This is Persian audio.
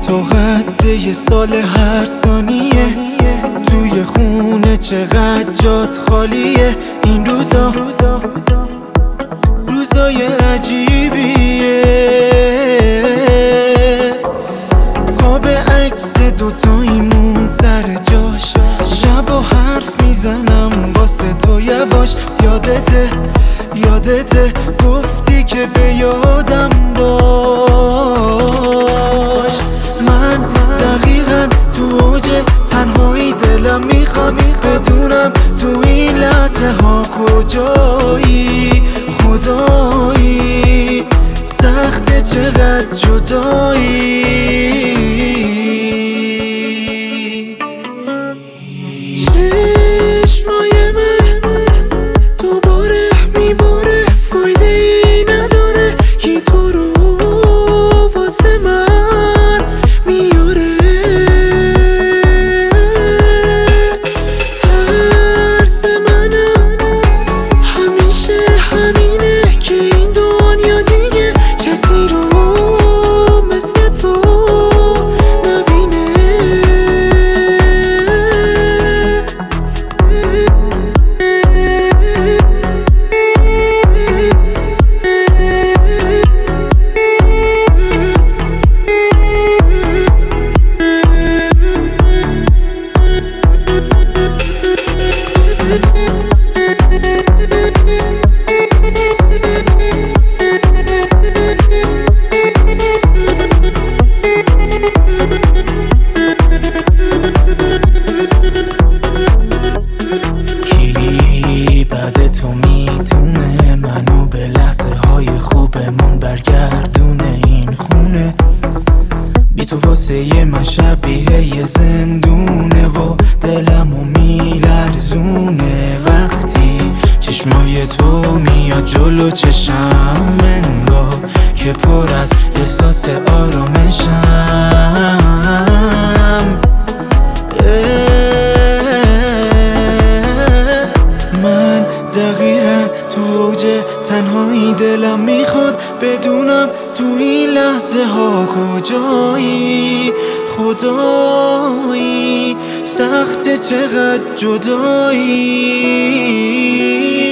تو قد یه سال هر ثانیه، توی خونه چقدر جات خالیه. این روزای عجیبیه. قاب عکس دوتاییمون سر جاش، شب و حرف میزنم واسه تو یواش. یادته گفتی که به یادم باش. من دقیقاً تو اوج تنهایی، دلم میخواد بدونم تو این لحظه ها کجایی. خدایی سخته چقدر جدایی. چشمای من دوباره میباره، فایده ای نداره کی تو رو واسه من میاره. ترس منم همیشه همینه که این دنیا دیگه کسی رو مثل تو نبینه. کی بعد تو میتونه منو به لحظه های خوبمون برگردونه؟ این خونه بی تو واسه من شبیه یه زندونه و دلمو میلرزونه. وقتی چشمای تو میاد جلو چشم، انگار که پر از احساس آرامشم. من دقیقاً تو اوج تنهایی، دلم میخواد بدونم تو این لحظه ها کجایی. خدایی سخته چقدر جدایی.